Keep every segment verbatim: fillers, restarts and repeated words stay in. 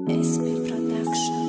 اس پی Production.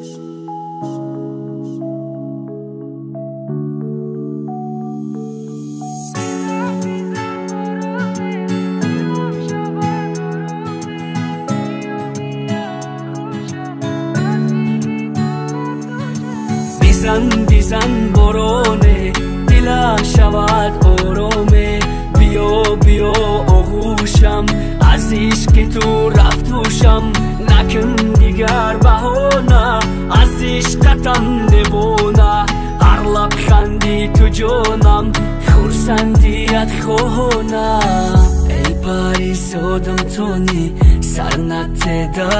بیزن بیزن برونه دلم شود آرامه بیا بیا آغوشم از عشق تو رفتوشم نکن دیگر بهانه از عشقتم دیوانه هر لبخندی تو جانم خورسندیت خواهانه ای پریزادم تونی سرنت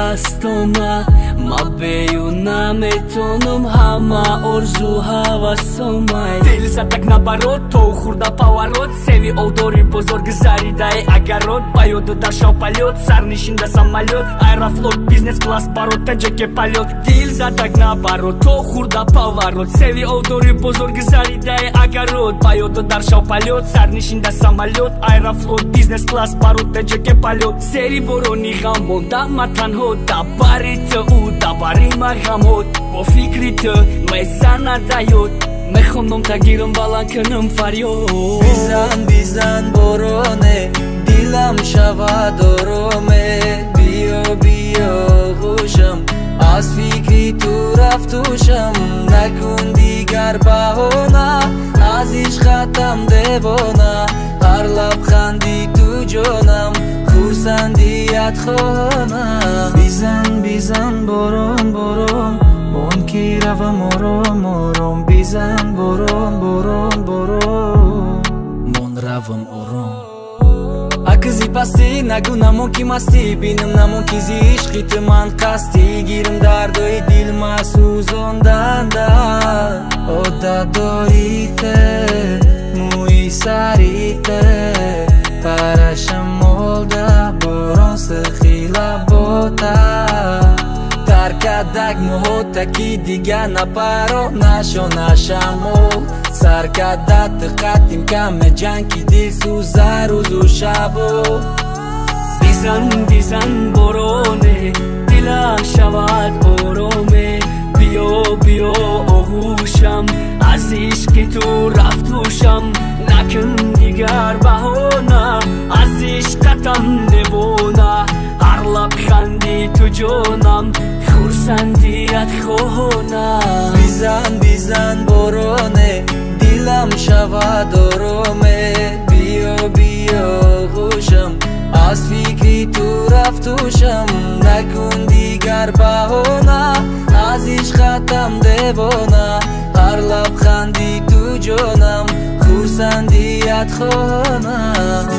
دستامه ما بیو نمیتونم همه آرزو حواسامه دل زدک نبرد تو خورده پاورد سوی اوداری بزرگ زریده اگرد باید در شو پلیوت سرنشینده سمالیوت ایرافلوت بیزنس کلاس برد تجک پلیوت دل زدک نبرد تو خورده پاورد سوی اوداری بزرگ زریده اگرد باید در شو پلیوت سرنشینده سمالیوت ایرافلوت بیزنس کلاس برد تجک پلیوت سری برونی غمون دم تنها دبری تو او دبری ما غمود با فکری تو میسن نداید میخوندم تا گیرم بلند کنم فریاد بیزن بیزن برونه دلم شود آرامه بیا بیا خوشم از فکری تو رفتوشم نکن دیگر بهانه از عشقتم دیوانه هر لبخندی تو جانم خورسندیت خواهانه بیزن بیزن برام برام من کی روم آرام آرام بیزن برام برام برام من روم آرام اکزی پستی نگو نمون کی مستی بینم نمون کی زی عشقیت من قستی گیرم دردای دل ما سوزاندنده آده داریته موی سریته پرشم olda boron سخیلا بوتا ترکدک محوطه کی دیگه نپرو نشو نشمو سرکدت قدیم کم جنگ کی دل سوزه روز و شبو بیزن بیزن برونه دلم شود آرامه بیا بیا آغوشم از عشق تو رفتوشم نکن دیگر بهانه از عشقتم دیوانه هر لبخندی تو جانم خورسندیت خواهانه بیزن بیزن برونه دلم شود آرامه بیا بیا خوشم از فکری تو رفتوشم نکن دیگر بهانه از عشقتم دیوانه هر لبخندی تو جانم خورسندیت خواهانه